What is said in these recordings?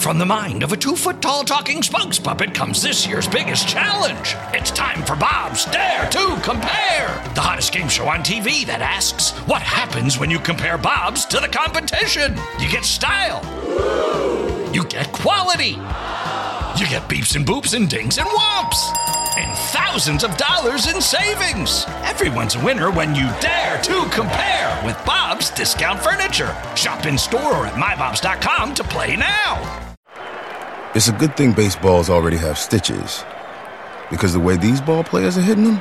From the mind of a 2-foot-tall talking spokes puppet comes this year's biggest challenge. It's time for Bob's Dare to Compare, the hottest game show on TV that asks, what happens when you compare Bob's to the competition? You get style. You get quality. You get beeps and boops and dings and whomps. And thousands of dollars in savings. Everyone's a winner when you dare to compare with Bob's Discount Furniture. Shop in store or at mybobs.com to play now. It's a good thing baseballs already have stitches, because the way these ball players are hitting them,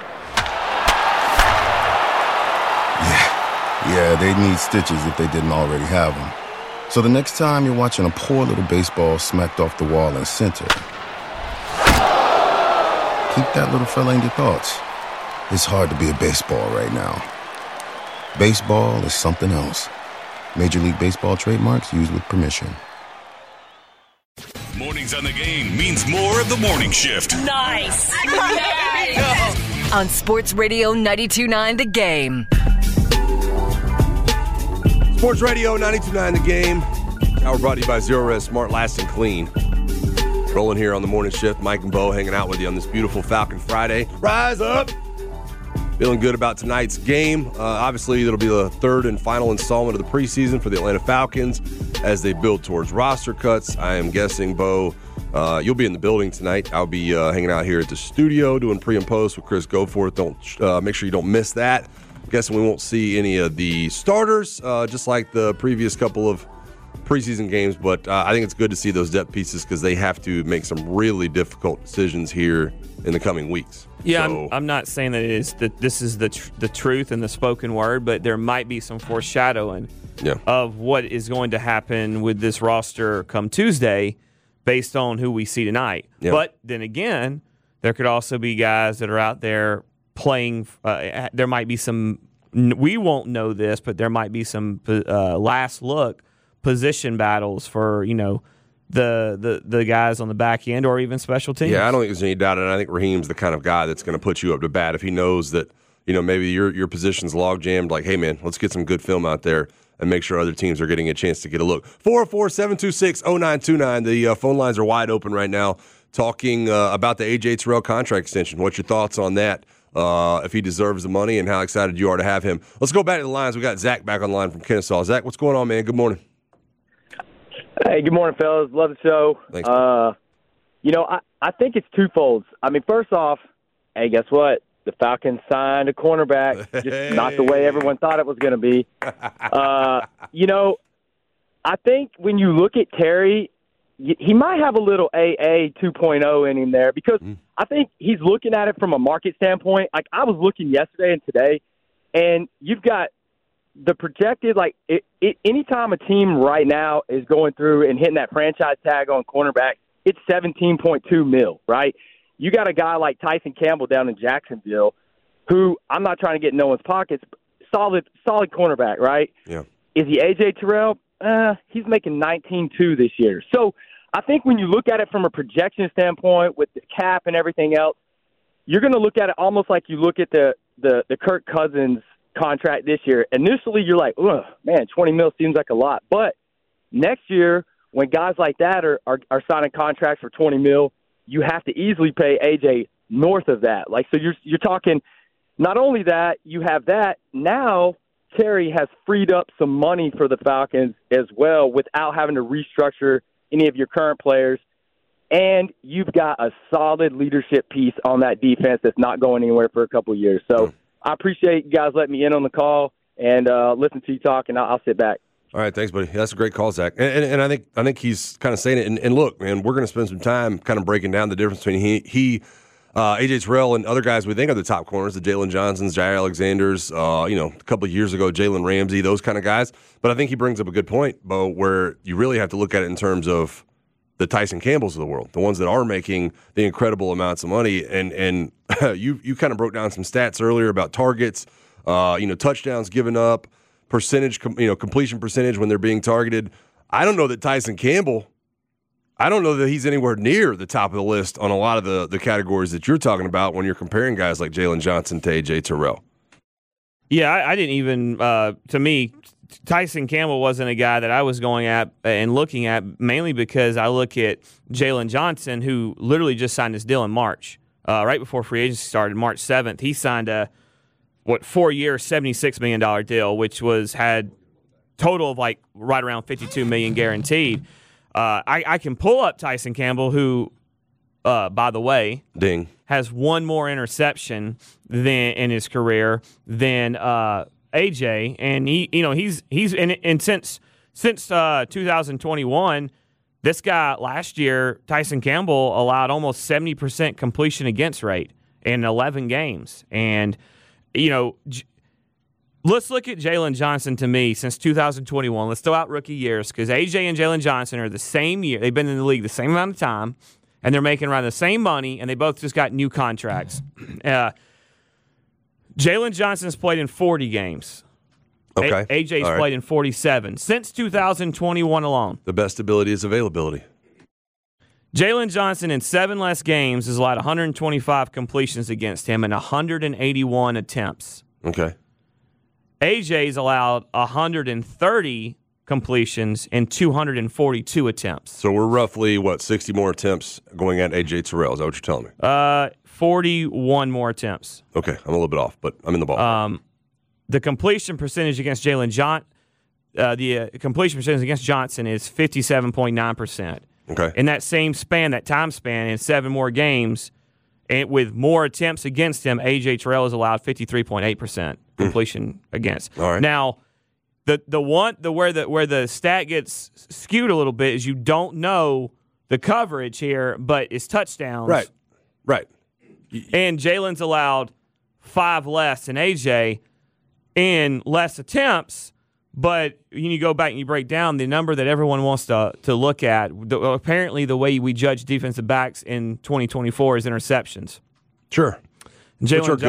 yeah, they need stitches if they didn't already have them. So the next time you're watching a poor little baseball smacked off the wall in center, keep that little fella in your thoughts. It's hard to be a baseball right now. Baseball is something else. Major League Baseball trademarks used with permission. Mornings on the Game means more of the morning shift. Nice. Yes. On Sports Radio 92.9 The Game. Sports Radio 92.9 The Game. Now we're brought to you by Zero Res Smart Lasting Clean. Rolling here on the morning shift. Mike and Bo hanging out with you on this beautiful Falcon Friday. Rise up! Feeling good about tonight's game. Obviously, it'll be the third and final installment of the preseason for the Atlanta Falcons as they build towards roster cuts. I am guessing, Bo, you'll be in the building tonight. I'll be hanging out here at the studio doing pre and post with Chris Goforth. Don't make sure you don't miss that. I'm guessing we won't see any of the starters, just like the previous couple of preseason games. But I think it's good to see those depth pieces because they have to make some really difficult decisions here in the coming weeks. Yeah, so, I'm not saying that this is the truth in the spoken word, but there might be some foreshadowing of what is going to happen with this roster come Tuesday based on who we see tonight. Yeah. But then again, there could also be guys that are out there playing. There might be some – we won't know this, but there might be some last look position battles for, the guys on the back end or even special teams. Yeah, I don't think there's any doubt, and I think Raheem's the kind of guy that's going to put you up to bat if he knows that, maybe your position's log jammed. Like, hey, man, let's get some good film out there and make sure other teams are getting a chance to get a look. 404-726-0929. The phone lines are wide open right now, talking about the A.J. Terrell contract extension. What's your thoughts on that? If he deserves the money and how excited you are to have him. Let's go back to the lines. We got Zach back on the line from Kennesaw. Zach, what's going on, man? Good morning. Hey, good morning, fellas. Love the show. Thanks. I think it's twofold. I mean, first off, hey, guess what? The Falcons signed a cornerback, just not the way everyone thought it was going to be. I think when you look at Terry, he might have a little AA 2.0 in him there because I think he's looking at it from a market standpoint. Like, I was looking yesterday and today, and you've got the projected, anytime a team right now is going through and hitting that franchise tag on cornerback, it's $17.2 million, right? You got a guy like Tyson Campbell down in Jacksonville who, I'm not trying to get in no one's pockets, solid cornerback, right? Yeah. Is he A.J. Terrell? He's making $19.2 this year. So I think when you look at it from a projection standpoint with the cap and everything else, you're going to look at it almost like you look at the Kirk Cousins contract this year. Initially, you're like, oh, man, $20 million seems like a lot. But next year, when guys like that are signing contracts for $20 million, you have to easily pay AJ north of that. So you're talking not only that, you have that. Now Terry has freed up some money for the Falcons as well without having to restructure any of your current players. And you've got a solid leadership piece on that defense that's not going anywhere for a couple of years. So I appreciate you guys letting me in on the call and listen to you talk, and I'll sit back. All right, thanks, buddy. That's a great call, Zach. And I think he's kind of saying it. And look, man, we're going to spend some time kind of breaking down the difference between A.J. Terrell, and other guys we think are the top corners, the Jalen Johnsons, Jair Alexanders, a couple of years ago, Jalen Ramsey, those kind of guys. But I think he brings up a good point, Bo, where you really have to look at it in terms of the Tyson Campbells of the world, the ones that are making the incredible amounts of money. And you kind of broke down some stats earlier about targets, touchdowns given up, percentage, completion percentage when they're being targeted. I don't know that Tyson Campbell, I don't know that he's anywhere near the top of the list on a lot of the categories that you're talking about when you're comparing guys like Jalen Johnson to A.J. Terrell. Yeah, I didn't even, to me, Tyson Campbell wasn't a guy that I was going at and looking at, mainly because I look at Jalen Johnson, who literally just signed his deal in March, right before free agency started, March 7th. He signed a 4-year, $76 million deal, which had total of like right around $52 million guaranteed. I can pull up Tyson Campbell, who, by the way, has one more interception in his career than AJ, and he's since 2021, this guy last year, Tyson Campbell, allowed almost 70% completion against rate in 11 games, and let's look at Jalen Johnson. To me, since 2021, let's throw out rookie years because AJ and Jalen Johnson are the same year. They've been in the league the same amount of time, and they're making around the same money, and they both just got new contracts. Jalen Johnson's played in 40 games. Okay. AJ's played in 47 since 2021 alone. The best ability is availability. Jalen Johnson in 7 less games has allowed 125 completions against him and 181 attempts. Okay. AJ's allowed 130 completions and 242 attempts. So we're roughly, 60 more attempts going at AJ Terrell? Is that what you're telling me? 41 more attempts. Okay, I'm a little bit off, but I'm in the ball. The completion percentage against the completion percentage against Johnson is 57.9%. Okay. In that same span, that time span, in 7 more games, and with more attempts against him, AJ Terrell has allowed 53.8% completion against. All right. Now, where the stat gets skewed a little bit is you don't know the coverage here, but it's touchdowns. Right. And Jalen's allowed 5 less than AJ in less attempts, but when you go back and you break down the number that everyone wants to look at, apparently the way we judge defensive backs in 2024 is interceptions. Sure. Jalen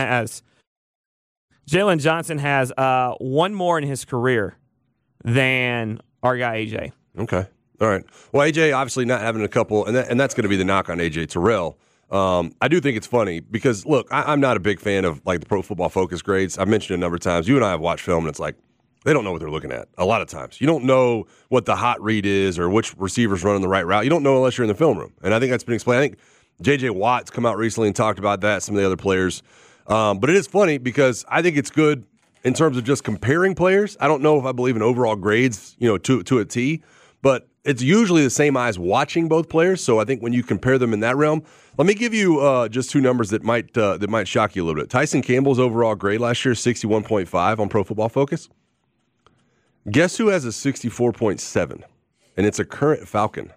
Johnson has one more in his career than our guy AJ. Okay. All right. Well, AJ obviously not having a couple, and that's going to be the knock on AJ Terrell. I do think it's funny because, look, I'm not a big fan of like the Pro Football Focus grades. I've mentioned it a number of times. You and I have watched film, and it's like they don't know what they're looking at a lot of times. You don't know what the hot read is or which receiver's running the right route. You don't know unless you're in the film room, and I think that's been explained. I think J.J. Watt's come out recently and talked about that, some of the other players. But it is funny because I think it's good in terms of just comparing players. I don't know if I believe in overall grades, to a T, but it's usually the same eyes watching both players. So I think when you compare them in that realm, let me give you just 2 numbers that might shock you a little bit. Tyson Campbell's overall grade last year, 61.5 on Pro Football Focus. Guess who has a 64.7? And it's a current Falcon.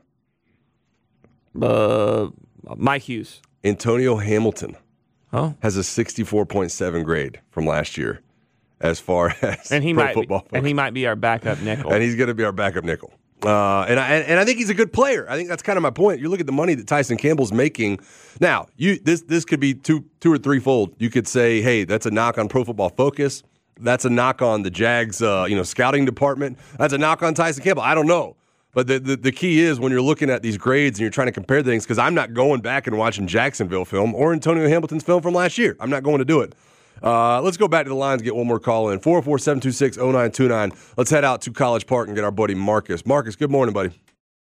Mike Hughes. Antonio Hamilton. Oh. Has a 64.7 grade from last year as far as Pro Football Focus. And he might be our backup nickel. And he's going to be our backup nickel. And I think he's a good player. I think that's kind of my point. You look at the money that Tyson Campbell's making. Now, this could be two or threefold. You could say, hey, that's a knock on Pro Football Focus. That's a knock on the Jags, scouting department. That's a knock on Tyson Campbell. I don't know. But the key is when you're looking at these grades and you're trying to compare things, because I'm not going back and watching Jacksonville film or Antonio Hamilton's film from last year. I'm not going to do it. Let's go back to the lines and get one more call in. 404-726-0929. Let's head out to College Park and get our buddy Marcus. Marcus, good morning, buddy.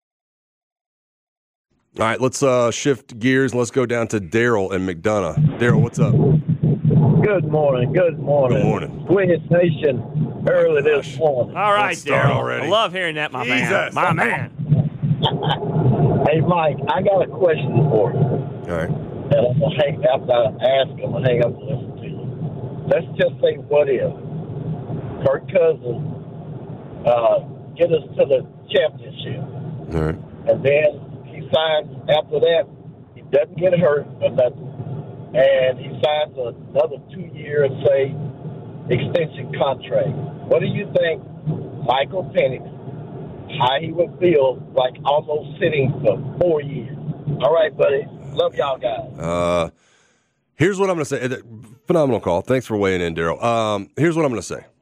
All right, let's shift gears and let's go down to Daryl and McDonough. Daryl, what's up? Good morning. Good morning. Twins Nation early this morning. All right, Daryl. I love hearing that, my man. My man. Hey, Mike, I got a question for you. All right. And I'm going to hang up, I'm going to hang up and listen to you. Let's just say, what if Kirk Cousins get us to the championship? All right. And then he signs after that. He doesn't get hurt or nothing. And he signs another 2-year, say, extension contract. What do you think Michael Penix, how he would feel like almost sitting for 4 years? All right, buddy. Love y'all guys. Here's what I'm going to say. Phenomenal call. Thanks for weighing in, Daryl. Here's what I'm going to say.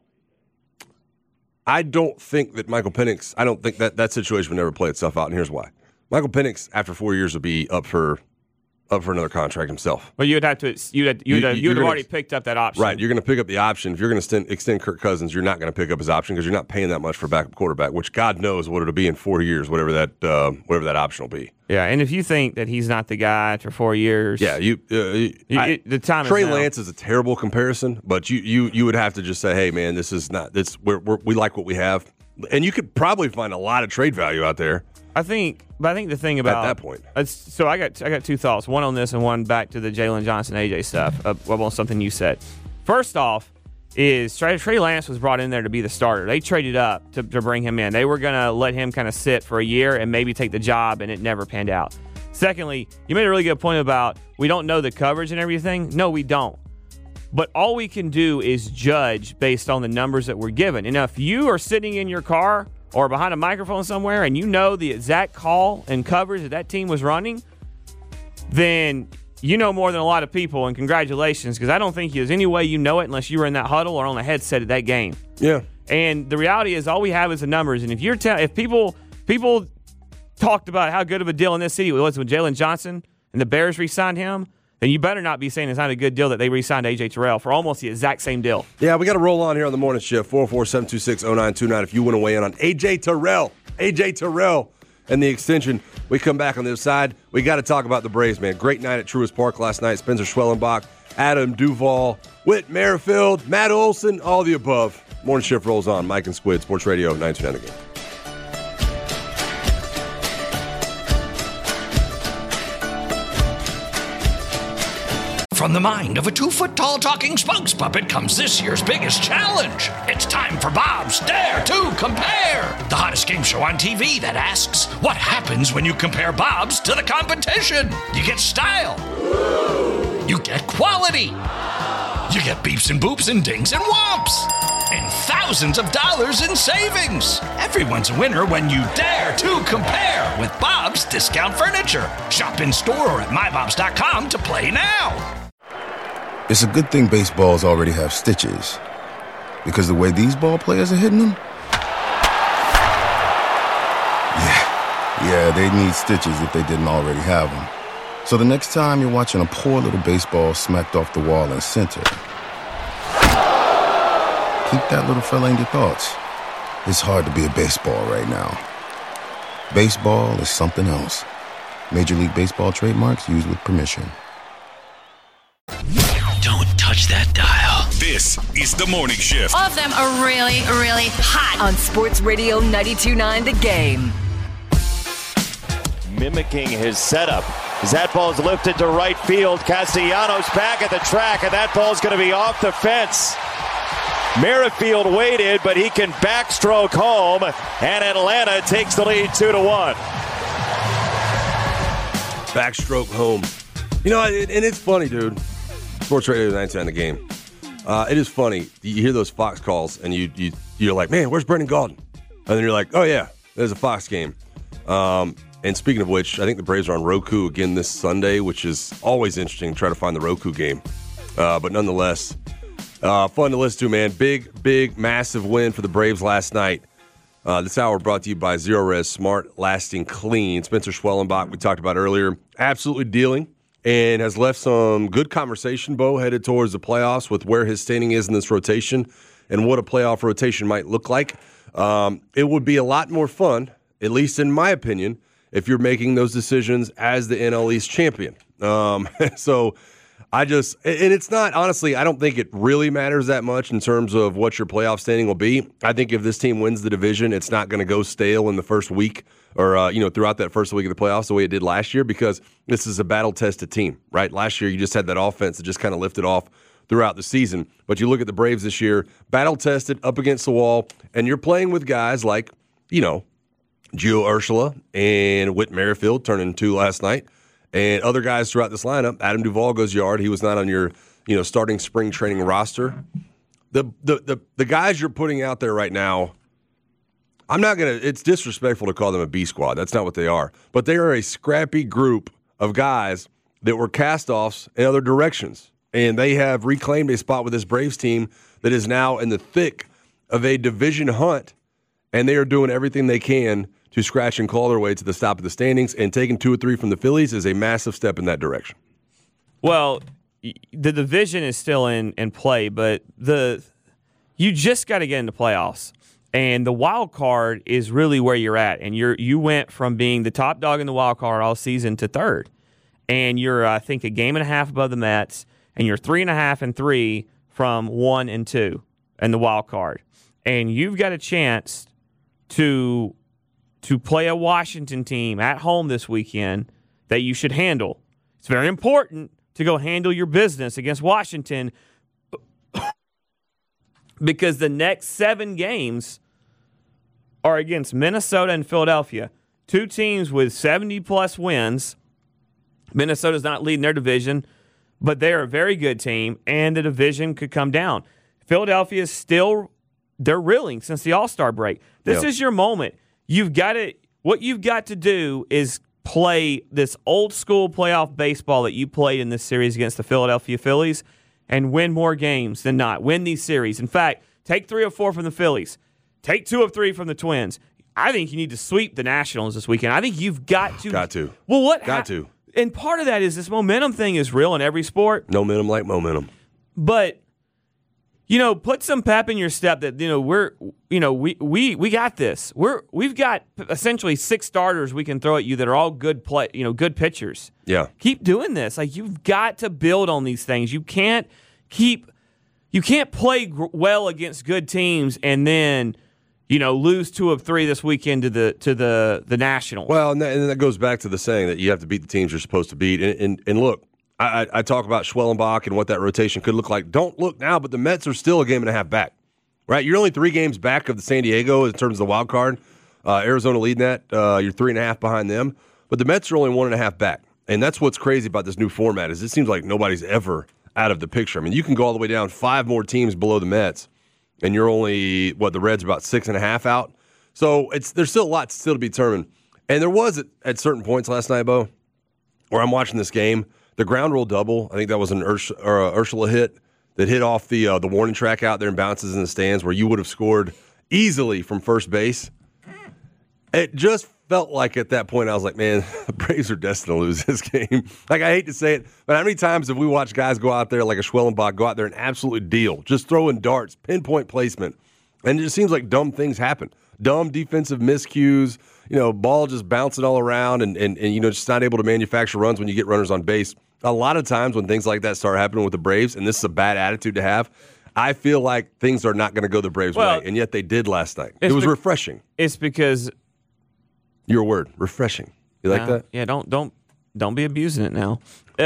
I don't think that Michael Penix, I don't think that situation would never play itself out, and here's why. Michael Penix, after 4 years, would be up for up for another contract himself. Well, you'd have already picked up that option. Right, you're going to pick up the option. If you're going to extend Kirk Cousins, you're not going to pick up his option because you're not paying that much for a backup quarterback, which God knows what it'll be in 4 years, whatever that option will be. Yeah, and if you think that he's not the guy after 4 years, yeah, the time Trey is now. Lance is a terrible comparison, but you would have to just say, hey man, this is not this. We like what we have, and you could probably find a lot of trade value out there. I think the thing about at that point. So I got two thoughts. One on this and one back to the Jalen Johnson AJ stuff. On something you said. First off, is Trey Lance was brought in there to be the starter. They traded up to bring him in. They were going to let him kind of sit for a year and maybe take the job, and it never panned out. Secondly, you made a really good point about we don't know the coverage and everything. No, we don't. But all we can do is judge based on the numbers that we're given. And if you are sitting in your car or behind a microphone somewhere and you know the exact call and coverage that team was running, then you know more than a lot of people, and congratulations, because I don't think there's any way you know it unless you were in that huddle or on the headset at that game. Yeah. And the reality is all we have is the numbers. And if people talked about how good of a deal in this city was with Jalen Johnson and the Bears re-signed him, then you better not be saying it's not a good deal that they re-signed A.J. Terrell for almost the exact same deal. Yeah, we got to roll on here on the morning shift, 447260929 if you want to weigh in on A.J. Terrell and the extension. We come back on the other side. We got to talk about the Braves, man. Great night at Truist Park last night. Spencer Schwellenbach, Adam Duvall, Whit Merrifield, Matt Olson, all the above. Morning shift rolls on. Mike and Squid, Sports Radio 929 again. From the mind of a 2-foot-tall talking spokes puppet comes this year's biggest challenge. It's time for Bob's Dare to Compare, the hottest game show on TV that asks, what happens when you compare Bob's to the competition? You get style. You get quality. You get beeps and boops and dings and whomps. And thousands of dollars in savings. Everyone's a winner when you dare to compare with Bob's Discount Furniture. Shop in store or at mybobs.com to play now. It's a good thing baseballs already have stitches. Because the way these ball players are hitting them? Yeah, they'd need stitches if they didn't already have them. So the next time you're watching a poor little baseball smacked off the wall in center, keep that little fella in your thoughts. It's hard to be a baseball right now. Baseball is something else. Major League Baseball trademarks used with permission. Don't touch that dial. This is The Morning Shift. All of them are really, really hot. On Sports Radio 92.9 The Game. Mimicking his setup. As that ball's lifted to right field, Castellanos back at the track, and that ball's going to be off the fence. Merrifield waited, but he can backstroke home, and Atlanta takes the lead 2-1. Backstroke home. You know, and it's funny, dude. Sports Radio 910 The Game. It is funny. You hear those Fox calls, and you're like, man, where's Brendan Gaudin? And then you're like, oh, yeah, there's a Fox game. And speaking of which, I think the Braves are on Roku again this Sunday, which is always interesting to try to find the Roku game. But nonetheless, fun to listen to, man. Big, massive win for the Braves last night. This hour brought to you by Zero Res Smart, Lasting Clean. Spencer Schwellenbach, we talked about earlier, absolutely dealing and has left some good conversation, Bo, headed towards the playoffs with where his standing is in this rotation and what a playoff rotation might look like. It would be a lot more fun, at least in my opinion, if you're making those decisions as the NL East champion. So and it's not, honestly, I don't think it really matters that much in terms of what your playoff standing will be. I think if this team wins the division, it's not going to go stale in the first week or, throughout that first week of the playoffs the way it did last year, because this is a battle-tested team, right? Last year, you just had that offense that just kind of lifted off throughout the season. But you look at the Braves this year, battle-tested, up against the wall, and you're playing with guys like, Gio Urshela and Whit Merrifield turning 2 last night, and other guys throughout this lineup. Adam Duvall goes yard. He was not on your, starting spring training roster. The guys you're putting out there right now, it's disrespectful to call them a B squad. That's not what they are. But they are a scrappy group of guys that were cast-offs in other directions. And they have reclaimed a spot with this Braves team that is now in the thick of a division hunt, and they are doing everything they can to scratch and claw their way to the top of the standings, and taking 2 or 3 from the Phillies is a massive step in that direction. Well, the division is still in play, but you just got to get into playoffs. And the wild card is really where you're at. And you went from being the top dog in the wild card all season to third. And you're, I think, a game and a half above the Mets, and you're 3.5 and 3 from 1 and 2 in the wild card. And you've got a chance to play a Washington team at home this weekend that you should handle. It's very important to go handle your business against Washington because the next 7 games are against Minnesota and Philadelphia, 2 teams with 70-plus wins. Minnesota's not leading their division, but they're a very good team, and the division could come down. Philadelphia is still, they're reeling since the All-Star break. This is your moment. What you've got to do is play this old-school playoff baseball that you played in this series against the Philadelphia Phillies and win more games than not. Win these series. In fact, take 3 or 4 from the Phillies. Take 2 of 3 from the Twins. I think you need to sweep the Nationals this weekend. I think you've got to. Got to. Well, what? Got to. And part of that is this momentum thing is real in every sport. No momentum like momentum. But, put some pep in your step that, we got this. We've got essentially 6 starters we can throw at you that are all good good pitchers. Yeah. Keep doing this. Like, you've got to build on these things. You can't play well against good teams and then lose 2 of 3 this weekend to the Nationals. Well, and that goes back to the saying that you have to beat the teams you're supposed to beat. And look, I talk about Schwellenbach and what that rotation could look like. Don't look now, but the Mets are still a game and a half back, right? You're only 3 games back of the San Diego in terms of the wild card. Arizona leading that. You're 3.5 behind them. But the Mets are only 1.5 back. And that's what's crazy about this new format is it seems like nobody's ever out of the picture. I mean, you can go all the way down 5 more teams below the Mets, and you're only, the Reds about 6.5 out. So there's still a lot still to be determined. And there was at certain points last night, Bo, where I'm watching this game, the ground rule double, I think that was an Ursula hit that hit off the warning track out there and bounces in the stands where you would have scored easily from first base. It just felt like at that point I was like, man, the Braves are destined to lose this game. Like, I hate to say it, but how many times have we watched guys go out there like a Schwellenbach, go out there and absolutely deal, just throwing darts, pinpoint placement, and it just seems like dumb things happen. Dumb defensive miscues, ball just bouncing all around and just not able to manufacture runs when you get runners on base. A lot of times when things like that start happening with the Braves, and this is a bad attitude to have, I feel like things are not going to go the Braves' way, and yet they did last night. It was refreshing. It's because your word, refreshing. You like that? Yeah, don't be abusing it now.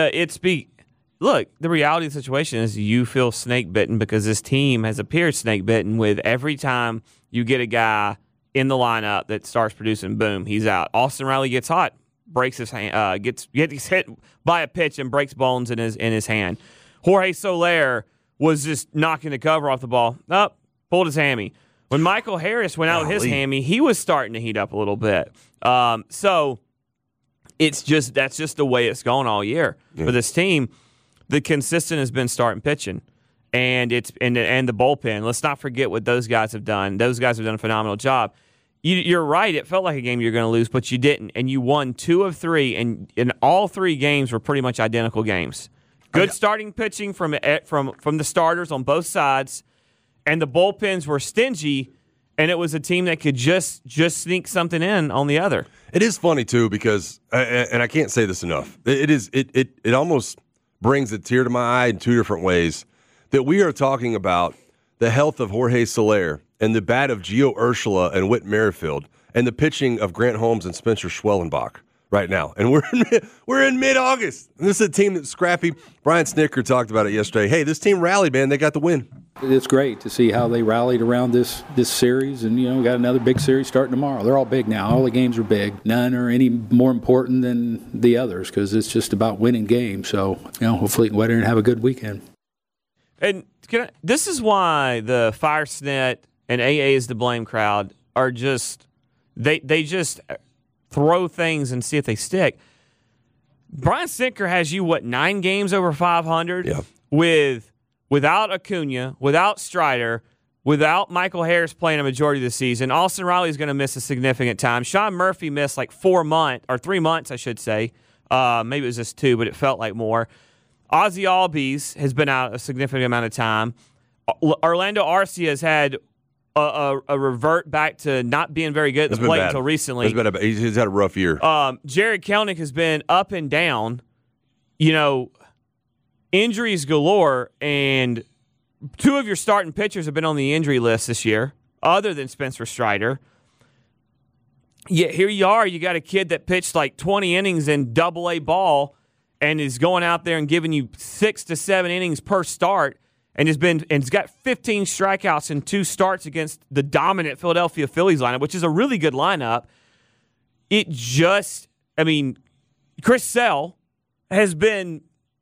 Look, the reality of the situation is you feel snake bitten because this team has appeared snake bitten with every time you get a guy in the lineup that starts producing, boom, he's out. Austin Riley gets hot, breaks his hand, gets hit by a pitch and breaks bones in his hand. Jorge Soler was just knocking the cover off the ball. Pulled his hammy. When Michael Harris went out with his hammy, he was starting to heat up a little bit. So that's just the way it's gone all year for this team. The consistent has been starting pitching, and the bullpen. Let's not forget what those guys have done. Those guys have done a phenomenal job. You're right. It felt like a game you're going to lose, but you didn't, and you won 2 of 3, and all 3 games were pretty much identical games. Good starting pitching from the starters on both sides, and the bullpens were stingy, and it was a team that could just sneak something in on the other. It is funny too because, and I can't say this enough. It almost brings a tear to my eye in 2 different ways that we are talking about the health of Jorge Soler and the bat of Gio Urshela and Whit Merrifield and the pitching of Grant Holmes and Spencer Schwellenbach right now. And we're in mid-August. And this is a team that's scrappy. Brian Snitker talked about it yesterday. Hey, this team rallied, man. They got the win. It's great to see how they rallied around this series. And, we got another big series starting tomorrow. They're all big now. All the games are big. None are any more important than the others because it's just about winning games. So, hopefully you can go out there and have a good weekend. And this is why the Fire Snit and AA is the blame crowd are just they just throw things and see if they stick. Brian Snitker has you 9 games over 500 yeah. without Acuna, without Strider, without Michael Harris playing a majority of the season. Austin Riley is going to miss a significant time. Sean Murphy missed like 4 months, or 3 months, I should say. Maybe it was just 2, but it felt like more. Ozzie Albies has been out a significant amount of time. Orlando Arcia has had a revert back to not being very good at the plate until recently. He's had a rough year. Jared Kelenic has been up and down. Injuries galore, and 2 of your starting pitchers have been on the injury list this year, other than Spencer Strider. Yet here you are, you got a kid that pitched like 20 innings in Double-A ball and is going out there and giving you 6 to 7 innings per start, and has got 15 strikeouts in 2 starts against the dominant Philadelphia Phillies lineup, which is a really good lineup. Chris Sale has been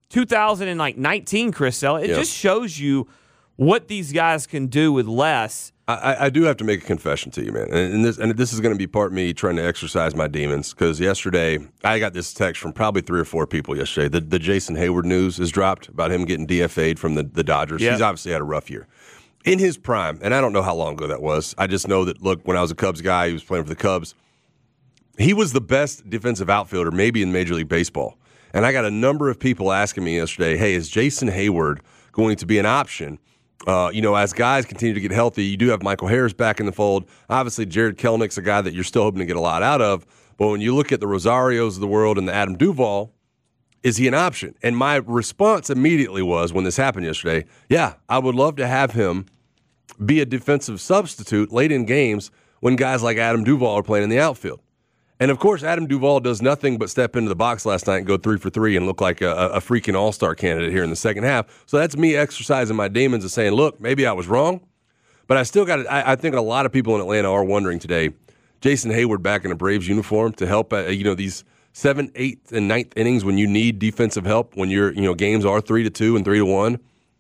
2019 Chris Sale. It just shows you what these guys can do with less. I do have to make a confession to you, man. And this is going to be part of me trying to exercise my demons, because yesterday I got this text from probably 3 or 4 people yesterday. The Jason Hayward news has dropped about him getting DFA'd from the Dodgers. He's obviously had a rough year. In his prime, and I don't know how long ago that was. I just know that, look, when I was a Cubs guy, he was playing for the Cubs. He was the best defensive outfielder maybe in Major League Baseball. And I got a number of people asking me yesterday, hey, is Jason Hayward going to be an option? As guys continue to get healthy, you do have Michael Harris back in the fold. Obviously, Jared Kelenic's a guy that you're still hoping to get a lot out of. But when you look at the Rosarios of the world and the Adam Duvall, is he an option? And my response immediately was, when this happened yesterday, yeah, I would love to have him be a defensive substitute late in games when guys like Adam Duvall are playing in the outfield. And, of course, Adam Duvall does nothing but step into the box last night and go 3 for 3 and look like a freaking all-star candidate here in the second half. So that's me exercising my demons and saying, look, maybe I was wrong, but I still got it. I think a lot of people in Atlanta are wondering today, Jason Hayward back in a Braves uniform to help these 7th, 8th, and 9th innings when you need defensive help, when your games are 3-2 and 3-1.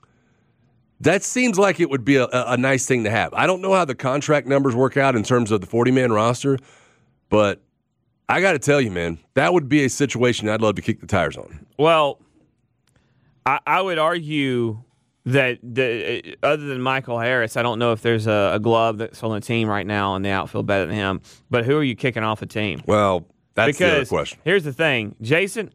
That seems like it would be a nice thing to have. I don't know how the contract numbers work out in terms of the 40-man roster, but I got to tell you, man, that would be a situation I'd love to kick the tires on. Well, I would argue that other than Michael Harris, I don't know if there's a glove that's on the team right now in the outfield better than him. But who are you kicking off the team? Well, that's the other question. Here's the thing. Jason,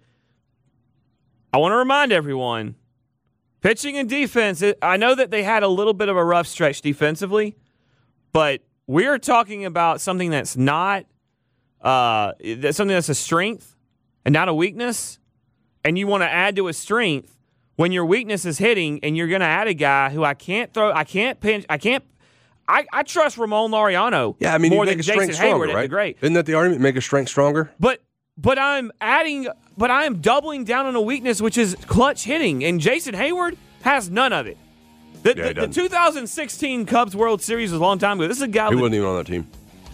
I want to remind everyone, pitching and defense, I know that they had a little bit of a rough stretch defensively, but we're talking about something that's not something that's a strength and not a weakness, and you want to add to a strength when your weakness is hitting, and you're going to add a guy who I can't throw, I can't pinch, I trust Ramon Laureano more than Jason Hayward at the great. Isn't that the argument? Make a strength stronger? But I'm doubling down on a weakness, which is clutch hitting, and Jason Hayward has none of it. The 2016 Cubs World Series was a long time ago. This is a guy who wasn't even on that team.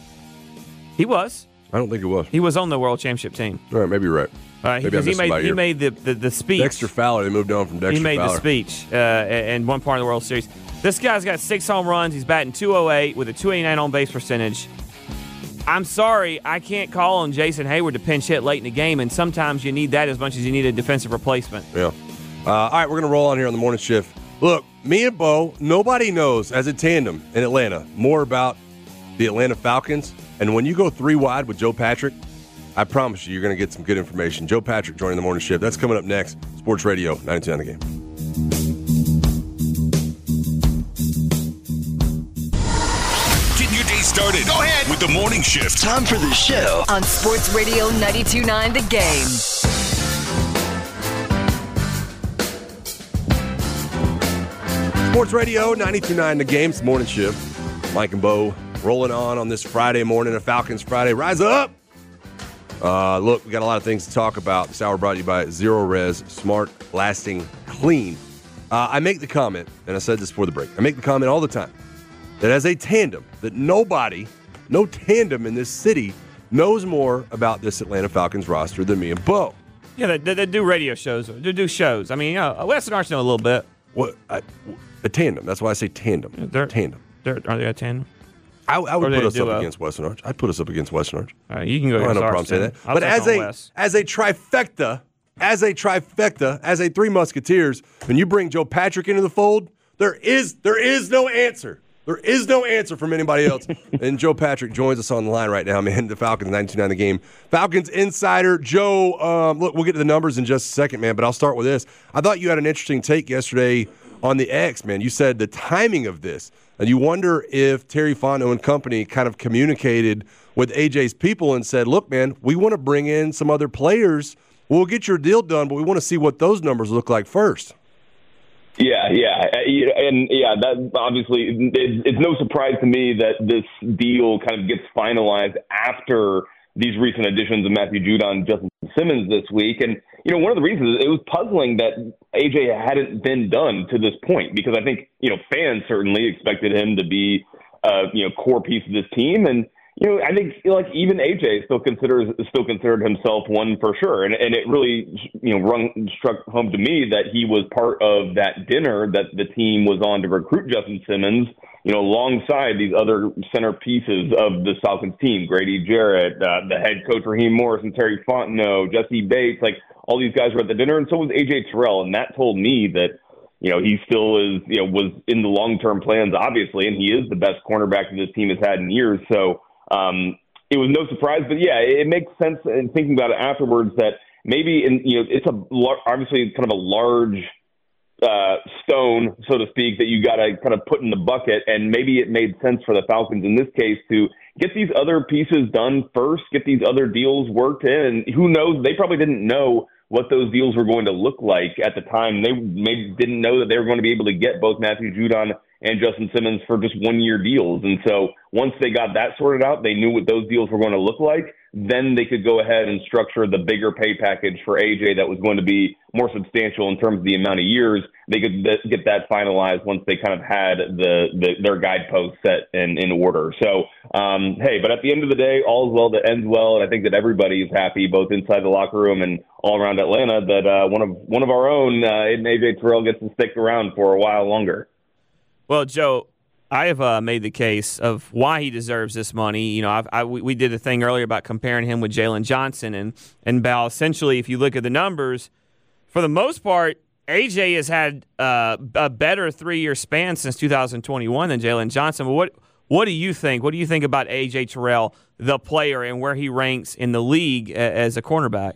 He was. I don't think it was. He was on the World Championship team. All right, maybe you're right. Because he made the speech. Dexter Fowler. They moved on from Dexter Fowler. He made the speech in one part of the World Series. This guy's got 6 home runs. He's batting .208 with a .289 on-base percentage. I'm sorry, I can't call on Jason Hayward to pinch hit late in the game, and sometimes you need that as much as you need a defensive replacement. Yeah. All right, we're going to roll on here on the morning shift. Look, me and Bo, nobody knows as a tandem in Atlanta more about the Atlanta Falcons. And when you go 3 wide with Joe Patrick, I promise you're going to get some good information. Joe Patrick joining the morning shift. That's coming up next. Sports Radio 92.9 The Game. Get your day started. Go ahead with the morning shift. Time for the show on Sports Radio 92.9 The Game. Sports Radio 92.9 The Game. It's the morning shift. Mike and Bo rolling on this Friday morning, a Falcons Friday. Rise up! Look, we got a lot of things to talk about. This hour brought to you by Zero Res, smart, lasting, clean. I make the comment, and I said this before the break, I make the comment all the time, that as a tandem, that no tandem in this city knows more about this Atlanta Falcons roster than me and Bo. Yeah, they do radio shows. They do shows. I mean, Wes and Arch know a little bit. What? A tandem. That's why I say tandem. Tandem. Are they a tandem? I would put us up against Western Arch. I'd put us up against Western Arch. You can go against no problem saying that. But as a trifecta, as a Three Musketeers, when you bring Joe Patrick into the fold, there is no answer. There is no answer from anybody else. And Joe Patrick joins us on the line right now, man. The Falcons 92.9 The Game. Falcons insider. Joe, look, we'll get to the numbers in just a second, man, but I'll start with this. I thought you had an interesting take yesterday on the X, man. You said the timing of this, and you wonder if Terry Fontenot and company kind of communicated with AJ's people and said, look, man, we want to bring in some other players. We'll get your deal done, but we want to see what those numbers look like first. Yeah, that obviously it's no surprise to me that this deal kind of gets finalized after these recent additions of Matthew Judon and Justin Simmons this week. And, one of the reasons it was puzzling that AJ hadn't been done to this point, because I think, fans certainly expected him to be core piece of this team. And, I think even AJ still considered himself one for sure. And it really, struck home to me that he was part of that dinner that the team was on to recruit Justin Simmons, alongside these other center pieces of the Falcons team, Grady Jarrett, the head coach Raheem Morris and Terry Fontenot, Jesse Bates, all these guys were at the dinner. And so was AJ Terrell. And that told me that, he still is, was in the long-term plans, obviously, and he is the best cornerback that this team has had in years. So, it was no surprise, but yeah, it makes sense in thinking about it afterwards that maybe it's obviously kind of a large stone, so to speak, that you got to kind of put in the bucket, and maybe it made sense for the Falcons in this case to get these other pieces done first, get these other deals worked in, and who knows, they probably didn't know what those deals were going to look like at the time. They maybe didn't know that they were going to be able to get both Matthew Judon and Justin Simmons for just one-year deals. And so once they got that sorted out, they knew what those deals were going to look like. Then they could go ahead and structure the bigger pay package for AJ that was going to be more substantial in terms of the amount of years. They could get that finalized once they kind of had their guideposts set in order. So, but at the end of the day, all is well that ends well, and I think that everybody is happy, both inside the locker room and all around Atlanta, that one of our own, AJ Terrell, gets to stick around for a while longer. Well, Joe, I have made the case of why he deserves this money. We did a thing earlier about comparing him with Jalen Johnson and Bell. Essentially, if you look at the numbers, for the most part, AJ has had a better 3-year span since 2021 than Jalen Johnson. But what do you think? What do you think about AJ Terrell, the player, and where he ranks in the league as a cornerback?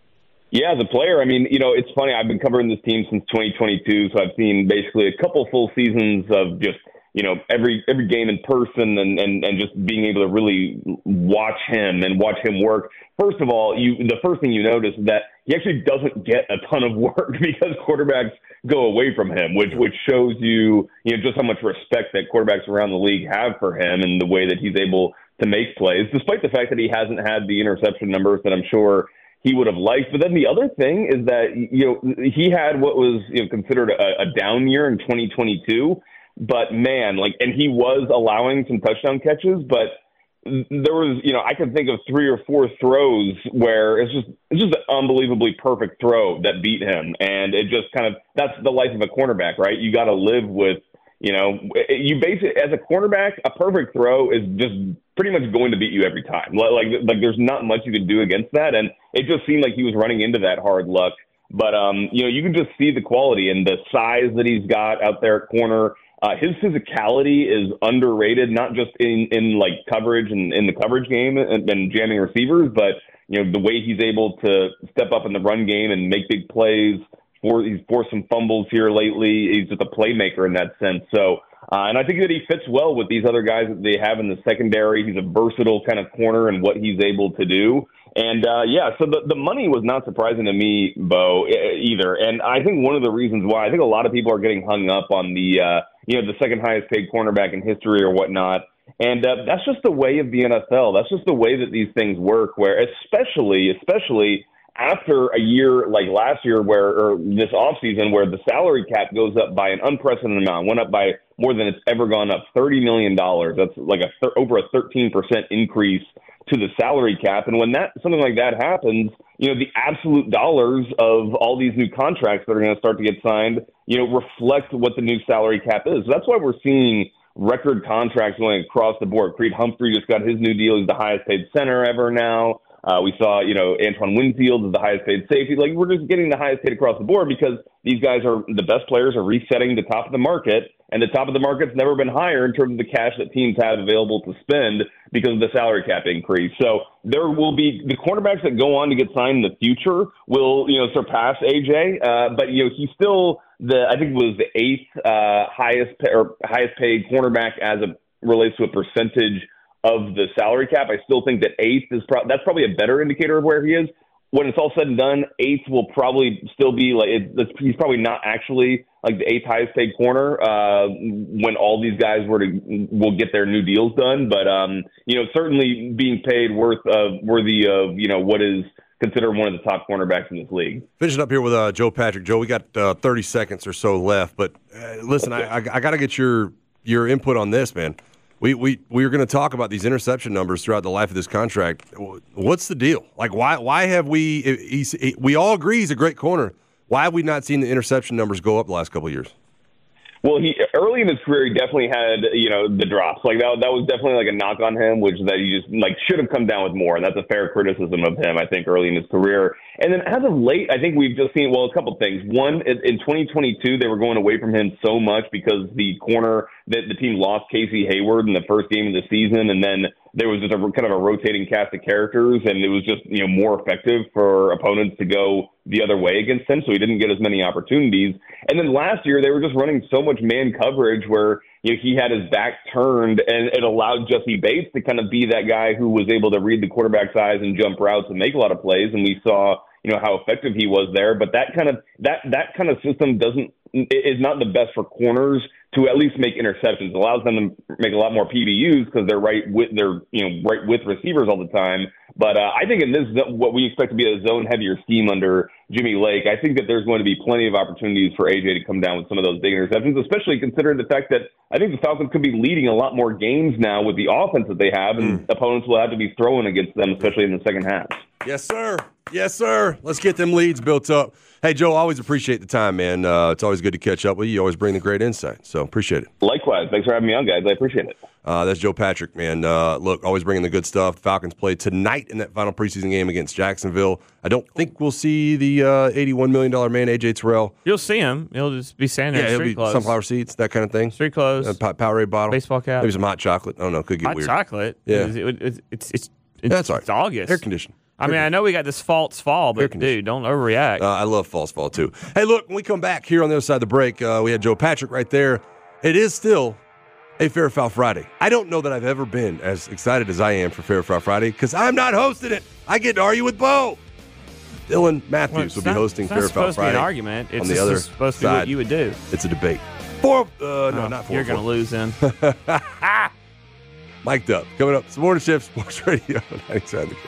Yeah, the player, it's funny. I've been covering this team since 2022, so I've seen basically a couple full seasons of just, every game in person and just being able to really watch him work. First of all, the first thing you notice is that he actually doesn't get a ton of work because quarterbacks go away from him, which shows you, just how much respect that quarterbacks around the league have for him and the way that he's able to make plays, despite the fact that he hasn't had the interception numbers that I'm sure he would have liked. But then the other thing is that, he had what was considered a down year in 2022. But, man, and he was allowing some touchdown catches. But there was, I can think of 3 or 4 throws where it's just an unbelievably perfect throw that beat him. And it just kind of, that's the life of a cornerback, right? You got to live with, you basically, as a cornerback, a perfect throw is just pretty much going to beat you every time. Like there's not much you can do against that. And it just seemed like he was running into that hard luck. But, you can just see the quality and the size that he's got out there at corner. His physicality is underrated, not just in coverage and in the coverage game and jamming receivers, but, the way he's able to step up in the run game and make big plays. He's forced some fumbles here lately. He's just a playmaker in that sense. So, and I think that he fits well with these other guys that they have in the secondary. He's a versatile kind of corner in what he's able to do. And, so the money was not surprising to me, Bo, either. And I think one of the reasons why I think a lot of people are getting hung up on the second highest paid cornerback in history or whatnot. And that's just the way of the NFL. That's just the way that these things work, where especially after a year like last year or this offseason where the salary cap goes up by an unprecedented amount, went up by more than it's ever gone up, $30 million. That's like over a 13% increase to the salary cap. And when something like that happens, the absolute dollars of all these new contracts that are going to start to get signed, reflect what the new salary cap is. So that's why we're seeing record contracts going across the board. Creed Humphrey just got his new deal. He's the highest paid center ever now. We saw, Antoine Winfield is the highest paid safety. We're just getting the highest paid across the board because these guys are the best players are resetting the top of the market. and the top of the market's never been higher in terms of the cash that teams have available to spend because of the salary cap increase. So there will be the cornerbacks that go on to get signed in the future will, surpass AJ. But, he's still I think it was the eighth highest paid cornerback as it relates to a percentage of the salary cap. I still think that eighth is that's probably a better indicator of where he is. When it's all said and done, eighth will probably still be he's probably not actually like the eighth highest paid corner when all these guys will get their new deals done. But certainly being paid worthy of what is considered one of the top cornerbacks in this league. Finishing up here with Joe Patrick. Joe, we got 30 seconds or so left, but listen, I got to get your input on this, man. We are going to talk about these interception numbers throughout the life of this contract. What's the deal? Like, why have we all agree he's a great corner. Why have we not seen the interception numbers go up the last couple of years? Well, he early in his career, he definitely had, the drops. Like that was definitely like a knock on him, which that he just should have come down with more. And that's a fair criticism of him, I think, early in his career. And then as of late, I think we've just seen, a couple things. One, in 2022, they were going away from him so much because the corner that the team lost Casey Hayward in the first game of the season. And then there was just a kind of a rotating cast of characters, and it was just, more effective for opponents to go the other way against him. So he didn't get as many opportunities. And then last year, they were just running so much man coverage where he had his back turned, and it allowed Jesse Bates to kind of be that guy who was able to read the quarterback's eyes and jump routes and make a lot of plays. And we saw, how effective he was there. But that kind of system is not the best for corners to at least make interceptions. It allows them to make a lot more PBUs because they're right with receivers all the time. But I think in this, what we expect to be a zone-heavier scheme under Jimmy Lake, I think that there's going to be plenty of opportunities for AJ to come down with some of those big interceptions, especially considering the fact that I think the Falcons could be leading a lot more games now with the offense that they have, and opponents will have to be throwing against them, especially in the second half. Yes, sir. Yes, sir. Let's get them leads built up. Hey, Joe, always appreciate the time, man. It's always good to catch up with you. You always bring the great insight, so appreciate it. Likewise. Thanks for having me on, guys. I appreciate it. That's Joe Patrick, man. Look, always bringing the good stuff. The Falcons play tonight in that final preseason game against Jacksonville. I don't think we'll see the $81 million man, A.J. Terrell. You'll see him. He'll just be standing there in street clothes. Sunflower seats, that kind of thing. Street clothes. Powerade bottle. Baseball cap. Maybe some hot chocolate. I don't know. Could get weird. Hot chocolate? Yeah. That's all right. It's August. Air conditioning. I mean, I know we got this false fall, but, dude, don't overreact. I love false fall, too. Hey, look, when we come back here on the other side of the break, we had Joe Patrick right there. It is still a Fair Foul Friday. I don't know that I've ever been as excited as I am for Fair Foul Friday because I'm not hosting it. I get to argue with Bo. Dylan Matthews will be hosting Fair Foul Friday. It's supposed to be an argument. It's on the other supposed to be side. what you would do. It's a debate. You're going to lose then. Mic'd up. Coming up, some Morning Shift, Sports Radio 97 The Game.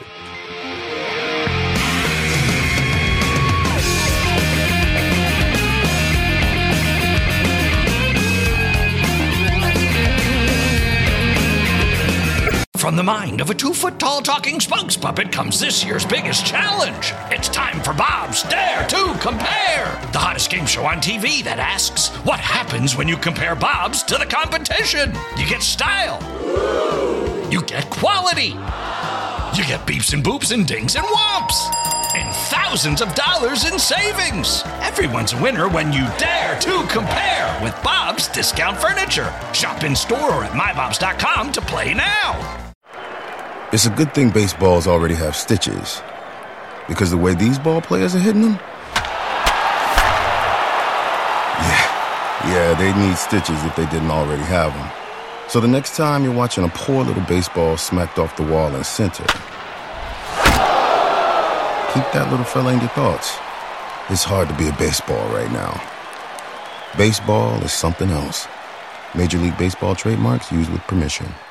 From the mind of a 2-foot-tall talking spokes puppet comes this year's biggest challenge. It's time for Bob's Dare to Compare, the hottest game show on TV that asks, what happens when you compare Bob's to the competition? You get style. You get quality. You get beeps and boops and dings and whomps. And thousands of dollars in savings. Everyone's a winner when you dare to compare with Bob's Discount Furniture. Shop in store or at mybobs.com to play now. It's a good thing baseballs already have stitches, because the way these ball players are hitting them, yeah, they need stitches if they didn't already have them. So the next time you're watching a poor little baseball smacked off the wall in center, keep that little fella in your thoughts. It's hard to be a baseball right now. Baseball is something else. Major League Baseball trademarks used with permission.